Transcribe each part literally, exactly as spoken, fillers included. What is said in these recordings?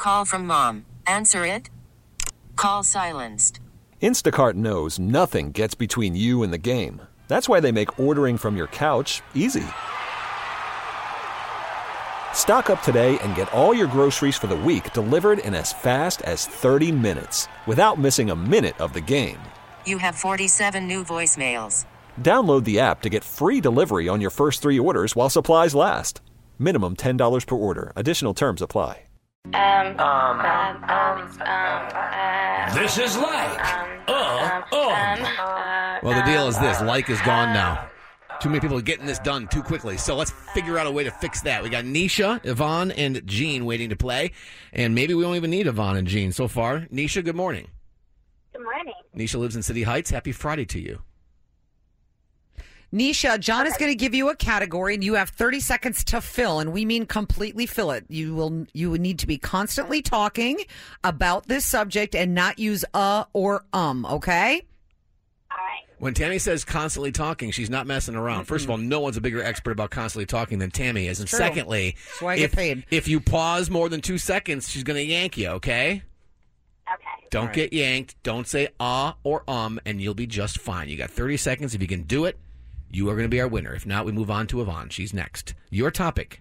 call from mom. Answer it. Call silenced. Instacart knows nothing gets between you and the game. That's why they make ordering from your couch easy. Stock up today and get all your groceries for the week delivered in as fast as thirty minutes without missing a minute of the game. You have forty-seven new voicemails. Download the app to get free delivery on your first three orders while supplies last. Minimum ten dollars per order. Additional terms apply. Um, um, um, um, uh, This is like, um, uh, um, um. uh, Well, the deal is this. Like is gone now. Too many people are getting this done too quickly. So let's figure out a way to fix that. We got Nisha, Yvonne, and Jean waiting to play. And maybe we don't even need Yvonne and Jean so far. Nisha, good morning. Good morning. Nisha lives in City Heights. Happy Friday to you. Nisha, John is going to give you a category, and you have thirty seconds to fill, and we mean completely fill it. You will you would need to be constantly talking about this subject and not use uh or um, okay? All right. When Tammy says constantly talking, she's not messing around. Mm-hmm. First of all, no one's a bigger expert about constantly talking than Tammy is. And True. secondly, That's why I if, get paid. if you pause more than two seconds, she's going to yank you, okay? Okay. Don't right. get yanked. Don't say ah or um, and you'll be just fine. You got thirty seconds. If you can do it, you are going to be our winner. If not, we move on to Yvonne. She's next. Your topic,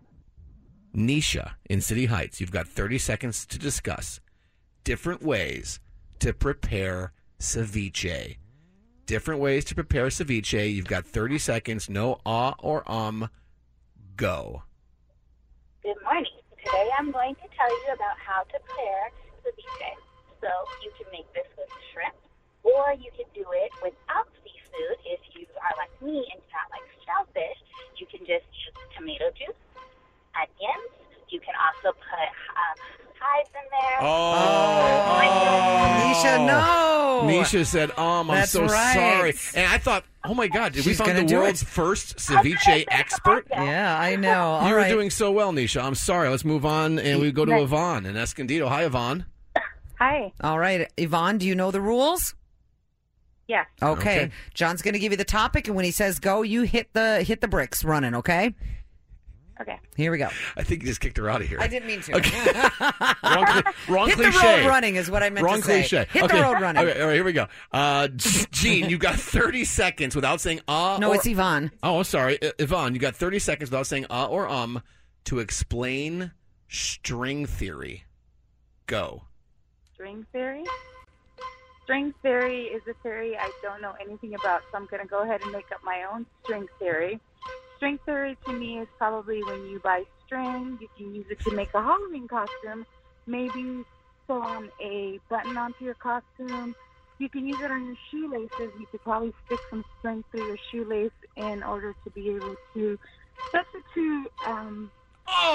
Nisha in City Heights. You've got thirty seconds to discuss different ways to prepare ceviche. Different ways to prepare ceviche. You've got thirty seconds. No ah or um. Go. Good morning. Today I'm going to tell you about how to prepare ceviche. So you can make this with shrimp, or you can do it without seafood. If you are like me and do not like shellfish, you can just use tomato juice, onions. You can also put um, chives in there. Oh, Oh, Nisha, no. Nisha said, um, I'm That's so right. sorry. And I thought, oh, my God, did She's we find gonna the do world's it. first ceviche expert? Yeah, I know. All you right. were doing so well, Nisha. I'm sorry. Let's move on, and we go to Yvonne in Escondido. Hi, Yvonne. Hi. All right, Yvonne, do you know the rules? Yes. Okay. Okay. John's going to give you the topic, and when he says go, you hit the hit the bricks running, okay? Okay. Here we go. I think you just kicked her out of here. I didn't mean to. Okay. wrong cli- wrong Hit cliche. the road running is what I meant Wrong to say. cliche. Hit okay. the road running. Okay, all right, here we go. Uh, Gene, you got thirty seconds without saying uh No, or... it's Yvonne. Oh, sorry. I- Yvonne, you got thirty seconds without saying uh or um to explain string theory. Go. String theory? String theory is a theory I don't know anything about, so I'm going to go ahead and make up my own string theory. String theory to me is probably when you buy string, you can use it to make a Halloween costume, maybe sew on a button onto your costume. You can use it on your shoelaces. You could probably stick some string through your shoelace in order to be able to substitute um, Oh,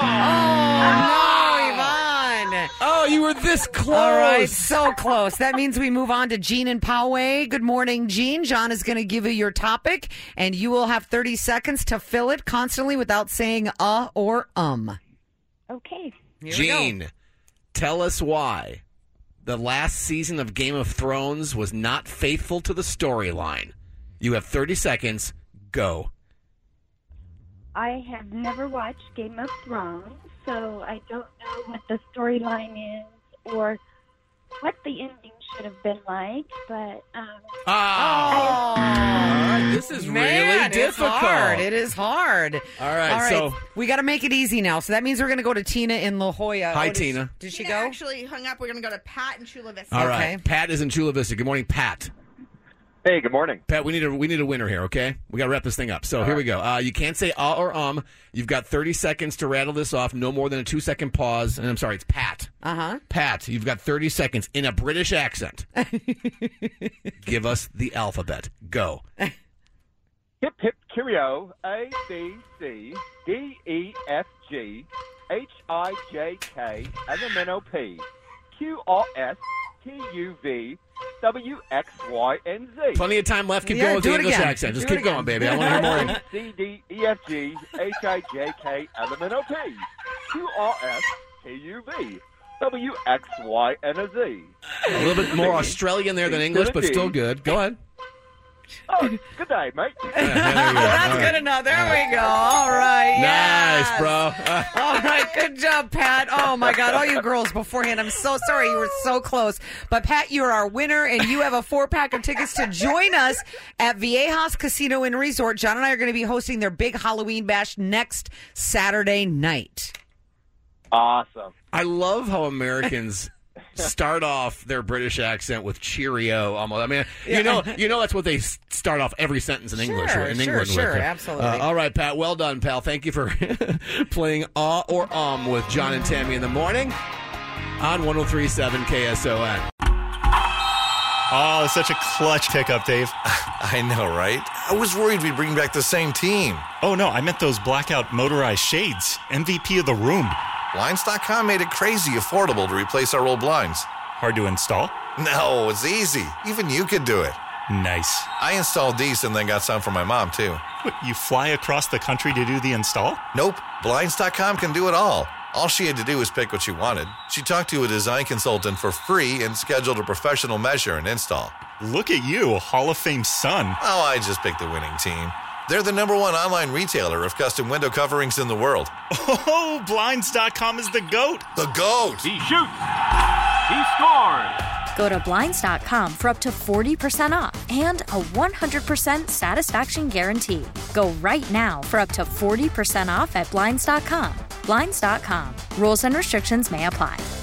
no, Yvonne. Oh, you were this close. All right, so close. That means we move on to Jean and Poway. Good morning, Jean. John is going to give you your topic, and you will have thirty seconds to fill it constantly without saying uh or um. Okay. Here we go. Gene, tell us why the last season of Game of Thrones was not faithful to the storyline. You have thirty seconds. Go. I have never watched Game of Thrones, so I don't know what the storyline is or what the ending should have been like, but um Oh, all right. This is Man, really difficult. It's hard. It is hard. All right, All right. so- we got to make it easy now. So that means we're going to go to Tina in La Jolla. Hi, Oh, did she- Tina. Did she Tina go? actually hung up. We're going to go to Pat in Chula Vista. All Okay. right. Pat is in Chula Vista. Good morning, Pat. Hey, good morning. Pat, we need a we need a winner here, okay? We got to wrap this thing up. So All here right. we go. Uh, you can't say uh or um. You've got thirty seconds to rattle this off. No more than a two second pause. And I'm sorry, it's Pat. Uh huh. Pat, you've got thirty seconds in a British accent. Give us the alphabet. Go. Hip hip cheerio. A B C D E F G H I J K L M N O P Q R S T U V W X Y and Z. Plenty of time left. Keep Yeah, going with do the it English again. accent. Just Do it keep going, again. baby. I want to hear more. C D E F G H I J K L M N O P Q R S T U V W X Y and a Z. A little bit more Australian there than English, but still good. Go ahead. Oh, good day, mate. Oh, that's good enough. There we go. All right. Nice, yes. bro. All right. Good job, Pat. Oh, my God. All you girls beforehand, I'm so sorry. You were so close. But, Pat, you're our winner, and you have a four-pack of tickets to join us at Viejas Casino and Resort. John and I are going to be hosting their big Halloween bash next Saturday night. Awesome. I love how Americans start off their British accent with cheerio almost. I mean, you know, you know that's what they s- start off every sentence in English Sure, in sure, England sure, with. absolutely. Uh, all right, Pat, well done, pal. Thank you for playing Ah or Um with John and Tammy in the morning on one oh three point seven K S O N. Oh, such a clutch pickup, Dave. I know, right? I was worried we'd bring back the same team. Oh, no, I meant those blackout motorized shades. M V P of the room. Blinds dot com made it crazy affordable to replace our old blinds. Hard to install? No, it's easy. Even you could do it. Nice. I installed these and then got some for my mom, too. What, you fly across the country to do the install? Nope. Blinds dot com can do it all. All she had to do was pick what she wanted. She talked to a design consultant for free and scheduled a professional measure and install. Look at you, a Hall of Fame son. Oh, I just picked the winning team. They're the number one online retailer of custom window coverings in the world. Oh, Blinds dot com is the GOAT. The GOAT! He shoots. He scores. Go to Blinds dot com for up to forty percent off and a one hundred percent satisfaction guarantee. Go right now for up to forty percent off at Blinds dot com. Blinds dot com. Rules and restrictions may apply.